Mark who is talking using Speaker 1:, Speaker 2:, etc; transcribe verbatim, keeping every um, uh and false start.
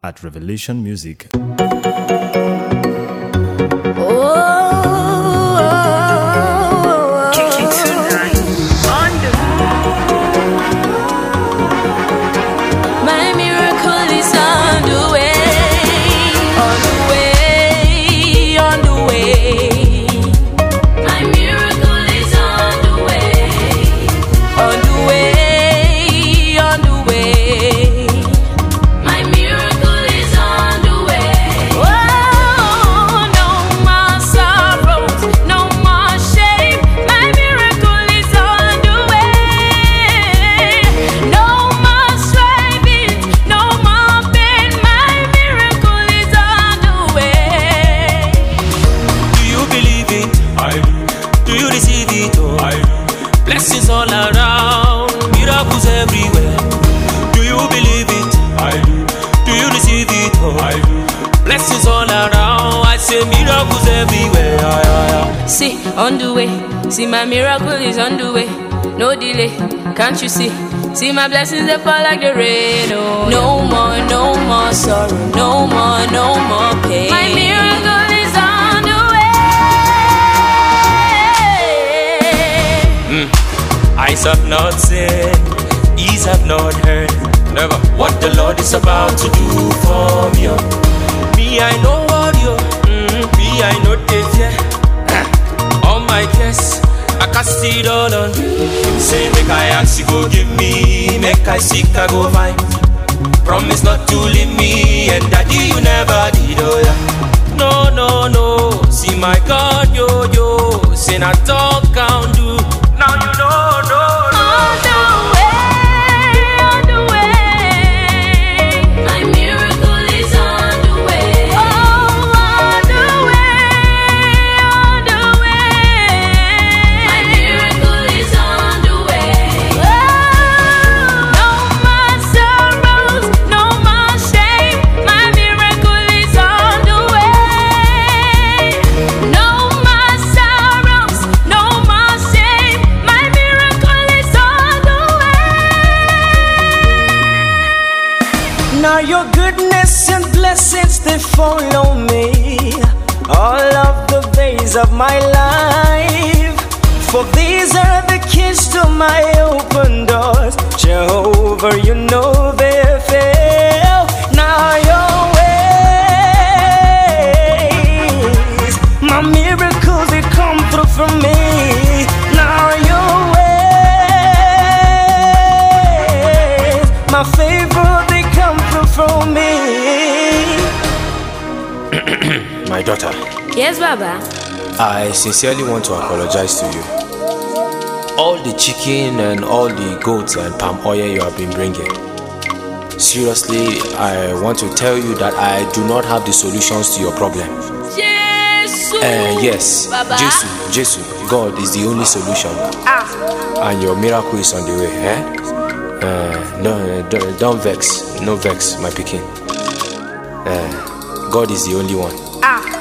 Speaker 1: at Revelation Music.
Speaker 2: Blessings all around, miracles everywhere. Do you believe it? I do. Do you receive it? Oh, I do. Blessings all around, I say miracles everywhere. Yeah, yeah, yeah.
Speaker 3: See, on the way, see my miracle is on the way. No delay, can't you see? See my blessings they fall like the rain. Oh, no more, no more sorrow, no more, no more pain. My miracle is on the way.
Speaker 2: Mm. Eyes have not seen, ears have not heard, never what the Lord is about to do for me. Me, I know what you, mm, me, I know they fear. All my cares, I cast it all on you. Say, make I ask you, go give me, make I seek, I go find. Promise not to leave me, and daddy, you never did, oh yeah. No, no, no, see my God, yo, yo, say not talk, can't do. Now you know, no, no.
Speaker 3: On the way, on the way. My miracle is on the way. Oh, on the way, on the way. My miracle is on the way. Oh, no more sorrows, no more shame. My miracle is on the way. No more sorrows, no more shame.
Speaker 4: Now your goodness and blessings, they follow me all of the days of my life. For these are the keys to my open doors. Jehovah, you know they fail. Now your ways, my miracles, they come through for me. Now your ways, my favor, they come through for me.
Speaker 5: My daughter.
Speaker 3: Yes, Baba.
Speaker 5: I sincerely want to apologize to you. All the chicken and all the goats and palm oil you have been bringing. Seriously, I want to tell you that I do not have the solutions to your problem.
Speaker 3: Jesus.
Speaker 5: Uh, yes,
Speaker 3: Baba.
Speaker 5: Jesus, Jesus, God is the only solution.
Speaker 3: Ah.
Speaker 5: And your miracle is on the way, eh? Uh, no, don't, don't vex, no vex, my pikin. Uh, God is the only one.
Speaker 3: Ah.